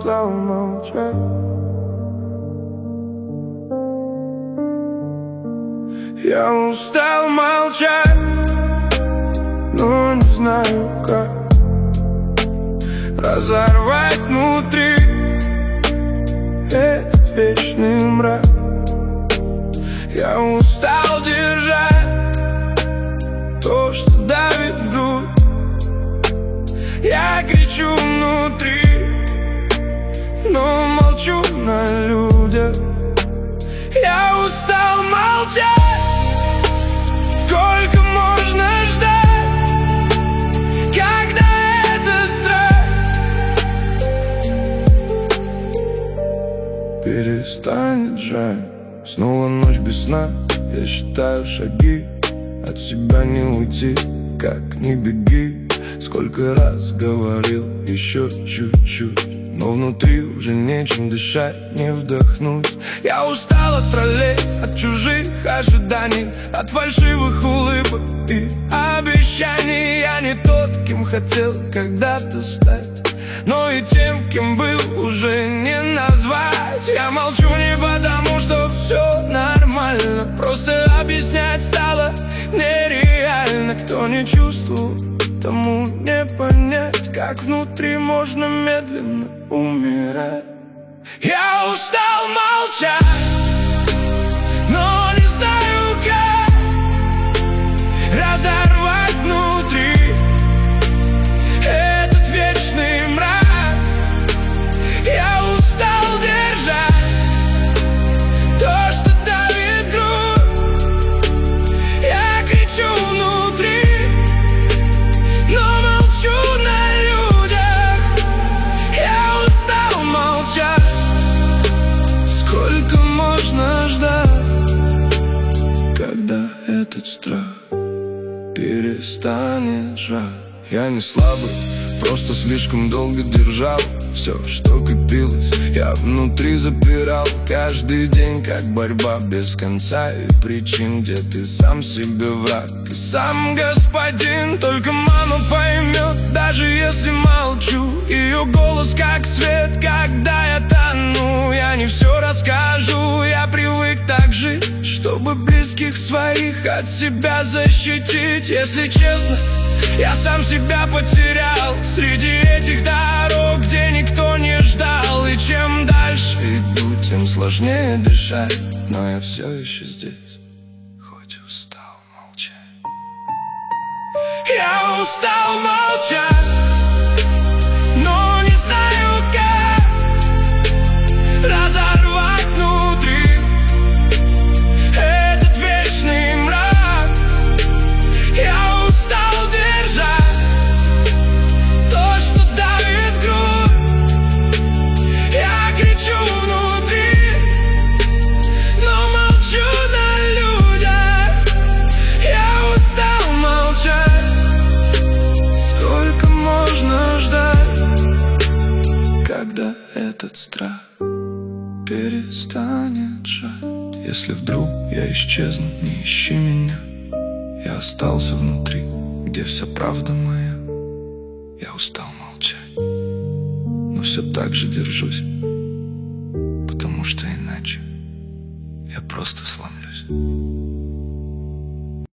устал молчать. Я устал молчать, но не знаю как разорвать внутри этот вечный мрак. Я устал держать то, что давит в грудь. Я кричу внутри, но молчу на людях. Я устал молчать. Сколько можно ждать, когда это страх перестанет жать? Снова ночь без сна, я считаю шаги. От себя не уйти, как не беги. Сколько раз говорил, еще чуть-чуть, но внутри уже нечем дышать, не вдохнуть. Я устал от троллей, от чужих ожиданий, от фальшивых улыбок и обещаний. Я не тот, кем хотел когда-то стать, но и тем, кем был, уже не назвать. Я молчу не потому, что все нормально, просто объяснять стало нереально. Кто не чувствовал, тому не понять, как внутри можно медленно умирать. Я устал молчать, но не знаю как разорвать внутри этот вечный мрак. Я устал держать то, что давит грудь. Я кричу внутри, но молчу на людях. Я устал молчать. Сколько можно ждать, когда этот страх перестанет жать? Я не слабый, просто слишком долго держал все, что копилось. Я внутри запирал каждый день, как борьба без конца и причин, где ты сам себе враг и сам господин. Только мама поймет, даже если молчу. Ее голос как свет, когда я тону. Я не все расскажу, я привык так жить, чтобы близких своих от себя защитить. Если честно, я сам себя потерял среди этих дорог, где никто не ждал. И чем дальше иду, тем сложнее дышать. Но я все еще здесь, хоть устал молчать. Я устал молчать, но не знаю как разорвать внутри этот вечный мрак. Я устал держать то, что давит грудь. Я кричу внутри, но молчу на людях. Я устал молчать. Сколько можно ждать, когда этот страх перестанет жать? Если вдруг я исчезну, не ищи меня. Я остался внутри, где вся правда моя. Я устал молчать, но все так же держусь, потому что иначе я просто сломлюсь.